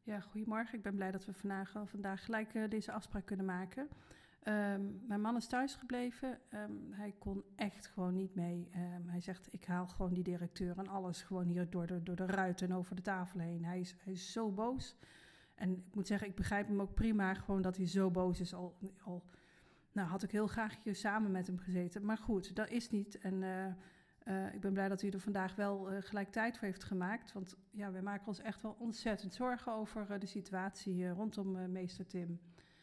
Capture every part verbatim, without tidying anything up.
Ja, goedemorgen. Ik ben blij dat we vandaag, vandaag gelijk uh, deze afspraak kunnen maken. Um, mijn man is thuisgebleven. Um, hij kon echt gewoon niet mee. Um, hij zegt, ik haal gewoon die directeur en alles gewoon hier door de, door de ruit en over de tafel heen. Hij is, hij is zo boos. En ik moet zeggen, ik begrijp hem ook prima gewoon dat hij zo boos is. Al, al nou, had ik heel graag hier samen met hem gezeten. Maar goed, dat is niet. En uh, uh, ik ben blij dat u er vandaag wel uh, gelijk tijd voor heeft gemaakt. Want ja, wij maken ons echt wel ontzettend zorgen over uh, de situatie uh, rondom uh, meester Tim.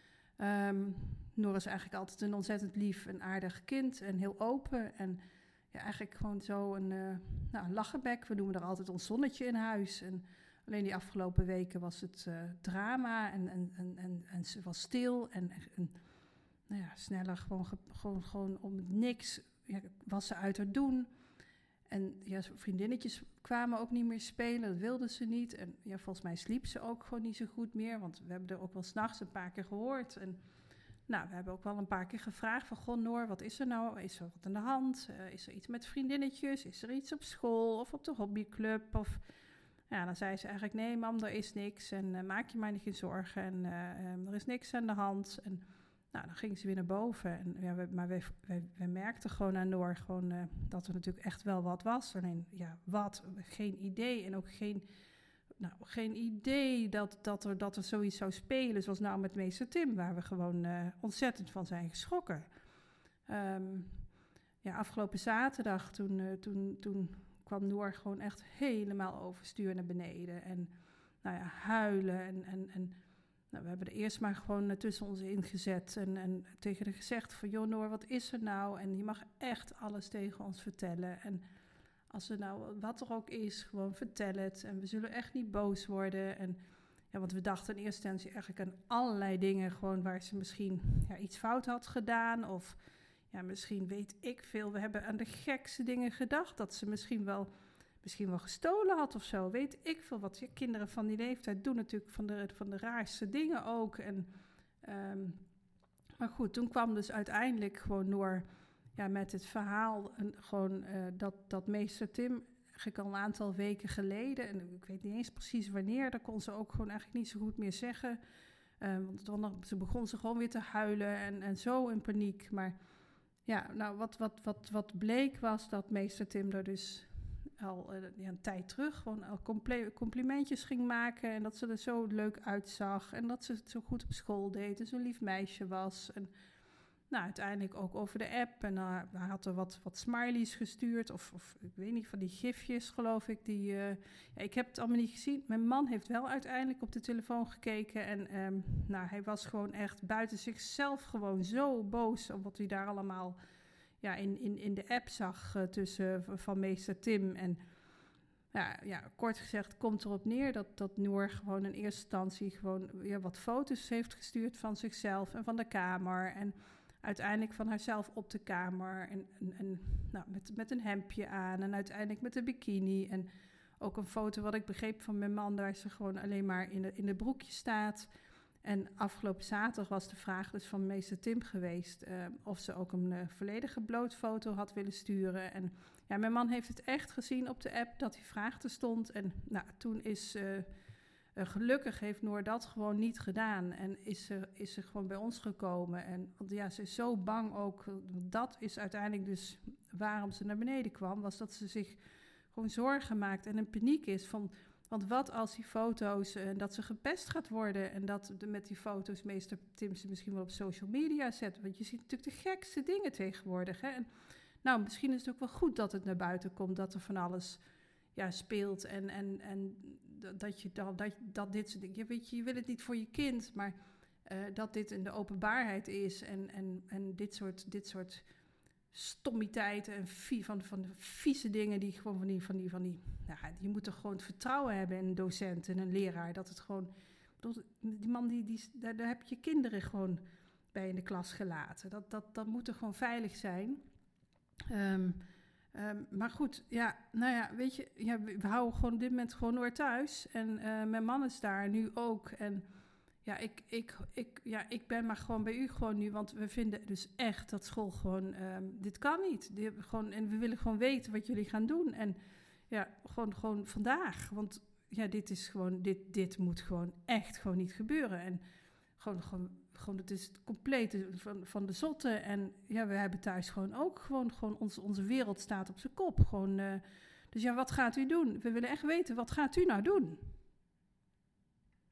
Um, Noor is eigenlijk altijd een ontzettend lief en aardig kind en heel open. En ja, eigenlijk gewoon zo een, uh, nou, een lachenbek. We noemen er altijd ons zonnetje in huis. En alleen die afgelopen weken was het uh, drama en, en, en, en, en ze was stil en... en nou ja, sneller gewoon, gewoon, gewoon om niks ja, was ze uit haar doen. En ja, vriendinnetjes kwamen ook niet meer spelen, dat wilden ze niet. En ja, volgens mij sliep ze ook gewoon niet zo goed meer, want we hebben er ook wel 's nachts een paar keer gehoord. En nou, we hebben ook wel een paar keer gevraagd van, goh Noor, wat is er nou? Is er wat aan de hand? Uh, is er iets met vriendinnetjes? Is er iets op school of op de hobbyclub? Of... Ja, dan zei ze eigenlijk, nee mam, er is niks en uh, maak je maar niet geen zorgen en uh, um, er is niks aan de hand. En nou, dan ging ze weer naar boven. En, ja, we, maar wij, wij, wij merkten gewoon aan Noor gewoon, uh, dat er natuurlijk echt wel wat was. Alleen, ja, wat? Geen idee. En ook geen, nou, geen idee dat, dat, er, dat er zoiets zou spelen. Zoals nou met meester Tim, waar we gewoon uh, ontzettend van zijn geschrokken. Um, ja, afgelopen zaterdag, toen, uh, toen, toen kwam Noor gewoon echt helemaal overstuur naar beneden. En nou ja, huilen en... en, en Nou, we hebben er eerst maar gewoon tussen ons ingezet en, en tegen haar gezegd van... joh Noor, wat is er nou? En je mag echt alles tegen ons vertellen. En als er nou wat er ook is, gewoon vertel het. En we zullen echt niet boos worden. En, ja, want we dachten in eerste instantie eigenlijk aan allerlei dingen... gewoon waar ze misschien ja, iets fout had gedaan. Of ja, misschien weet ik veel. We hebben aan de gekste dingen gedacht. Dat ze misschien wel... Misschien wel gestolen had of zo, weet ik veel wat. Ja, kinderen van die leeftijd doen natuurlijk van de, van de raarste dingen ook. En, um, maar goed, toen kwam dus uiteindelijk gewoon Noor ja, met het verhaal... En gewoon uh, dat, dat meester Tim, eigenlijk al een aantal weken geleden... en ik weet niet eens precies wanneer, dat kon ze ook gewoon eigenlijk niet zo goed meer zeggen. Uh, want dan, ze begon ze gewoon weer te huilen en, en zo in paniek. Maar ja, nou wat, wat, wat, wat bleek was dat meester Tim er dus... al uh, ja, een tijd terug gewoon al comple- complimentjes ging maken... en dat ze er zo leuk uitzag... en dat ze het zo goed op school deed... en zo'n lief meisje was. En nou, uiteindelijk ook over de app... en uh, hij had er wat, wat smileys gestuurd... Of, of ik weet niet, van die gifjes geloof ik... die uh, ja, ik heb het allemaal niet gezien. Mijn man heeft wel uiteindelijk op de telefoon gekeken... en um, nou, hij was gewoon echt buiten zichzelf... gewoon zo boos... om wat hij daar allemaal... Ja, in, in, in de app zag uh, tussen uh, van meester Tim en ja, ja, kort gezegd komt erop neer dat, dat Noor gewoon in eerste instantie gewoon ja, wat foto's heeft gestuurd van zichzelf en van de kamer en uiteindelijk van haarzelf op de kamer en, en, en nou, met, met een hemdje aan en uiteindelijk met een bikini en ook een foto wat ik begreep van mijn man waar ze gewoon alleen maar in de, in de broekje staat. En afgelopen zaterdag was de vraag dus van meester Tim geweest... Uh, of ze ook een uh, volledige blootfoto had willen sturen. En ja, mijn man heeft het echt gezien op de app dat die vraag er stond. En nou, toen is uh, uh, gelukkig heeft Noor dat gewoon niet gedaan. En is ze, is ze gewoon bij ons gekomen. En, want ja, ze is zo bang ook. Dat is uiteindelijk dus waarom ze naar beneden kwam. Was dat ze zich gewoon zorgen maakt en in paniek is van... Want wat als die foto's, en uh, dat ze gepest gaat worden... en dat de, met die foto's meester Tim ze misschien wel op social media zet. Want je ziet natuurlijk de gekste dingen tegenwoordig. Hè? En, nou, misschien is het ook wel goed dat het naar buiten komt... dat er van alles ja, speelt en, en, en dat, je dan, dat, dat dit soort dingen... Je, weet je, je wil het niet voor je kind, maar uh, dat dit in de openbaarheid is... en, en, en dit soort... Dit soort stommiteiten en vie, van, van de vieze dingen die gewoon van die, van die, van die, nou, je moet er gewoon het vertrouwen hebben in een docent en een leraar, dat het gewoon, bedoel, die man, die, die, daar, daar heb je kinderen gewoon bij in de klas gelaten, dat, dat, dat moet er gewoon veilig zijn. Um, um, maar goed, ja, nou ja, weet je, ja, we, we houden gewoon op dit moment gewoon Noor thuis en uh, mijn man is daar nu ook en Ja, ik, ik, ik, ja, ik ben maar gewoon bij u gewoon nu, want we vinden dus echt dat school gewoon, um, dit kan niet. Die gewoon, en we willen gewoon weten wat jullie gaan doen. En ja, gewoon, gewoon vandaag, want ja, dit is gewoon, dit, dit moet gewoon echt gewoon niet gebeuren. En gewoon, gewoon, gewoon het is het complete van, van de zotte. En ja, we hebben thuis gewoon ook gewoon, gewoon onze, onze wereld staat op zijn kop. Gewoon, uh, dus ja, wat gaat u doen? We willen echt weten, wat gaat u nou doen?